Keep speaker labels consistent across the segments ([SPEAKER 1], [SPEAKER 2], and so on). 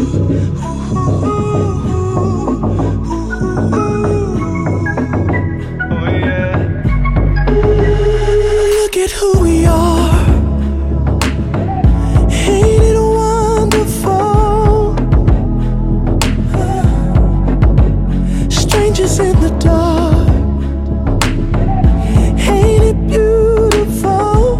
[SPEAKER 1] Look at who we are. Ain't it wonderful? Strangers in the dark. Ain't it beautiful?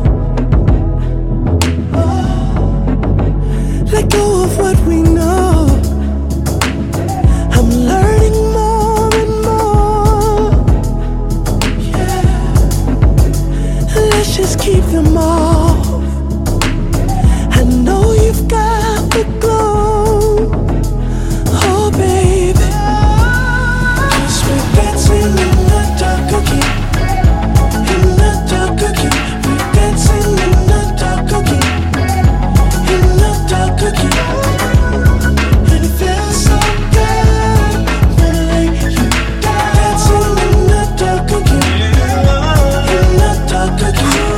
[SPEAKER 1] Let go of what we know. I'm learning more and more. Yeah. Let's just keep them off. I know you've got the glow. Oh, baby. 'Cause we're dancing in the dark again. In the dark again. We're dancing in the dark again. In the dark again. And it feels so good. Wanna lay you down. Dancing in the dark again. In the dark again.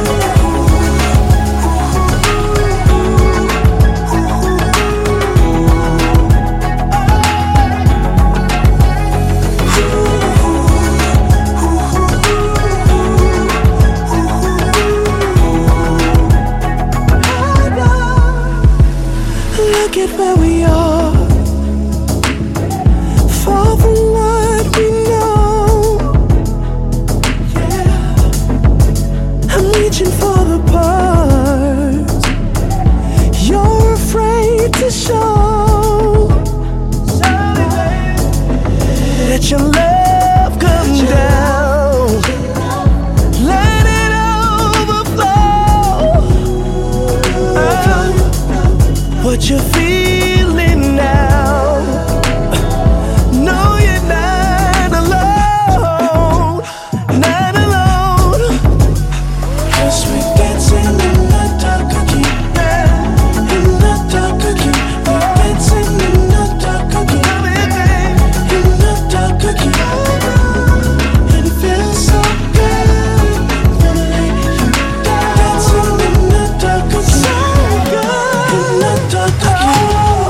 [SPEAKER 1] Look at where we are. Far from what we know. Yeah. I'm reaching for the parts you're afraid to show. Let your love come down. Let it overflow. What you're feeling now. No, you're not alone. Not alone. 'Cause we're dancing in the dark again. In the dark again. We're dancing in the dark again. In the dark again. And it feels so good. Wanna lay you down. Dancing in the dark again. In the dark again.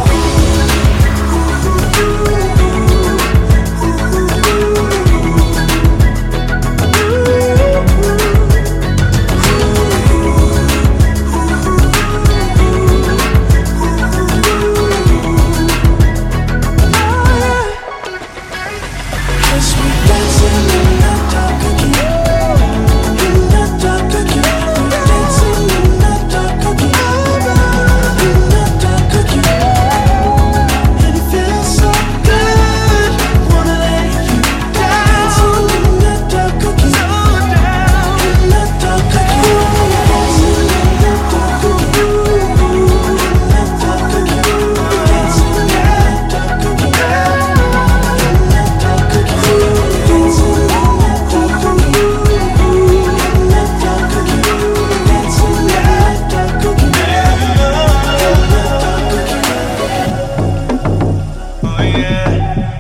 [SPEAKER 1] Cause we're dancing in the dark again. In the dark again. We're dancing in the dark again. In the dark again. And it feels so good. Wanna lay you down. Dancing in the dark again. In the dark again. Dancing in the dark again. In the dark again. Dancing in the dark again. In the dark again. Dancing in the dark again. In the dark again. Dancing in the dark again. Oh yeah.